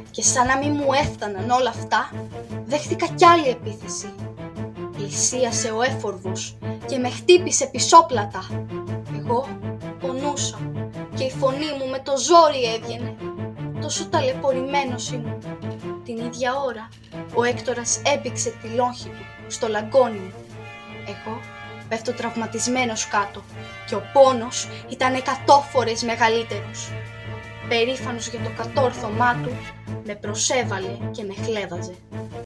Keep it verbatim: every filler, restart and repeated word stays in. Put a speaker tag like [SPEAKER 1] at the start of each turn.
[SPEAKER 1] Και σαν να μην μου έφταναν όλα αυτά, δέχτηκα κι άλλη επίθεση. Πλησίασε ο έφορβος και με χτύπησε πισόπλατα. Εγώ πονούσα και η φωνή μου με το ζόρι έβγαινε. Τόσο ταλαιπωρημένος ήμουν. Την ίδια ώρα ο Έκτορας έμπηξε τη λόγχη του στο λαγκόνι μου. Εγώ πέφτω τραυματισμένος κάτω και ο πόνος ήταν εκατό φορές μεγαλύτερος. Περήφανος για το κατόρθωμά του, με προσέβαλε και με χλέβαζε.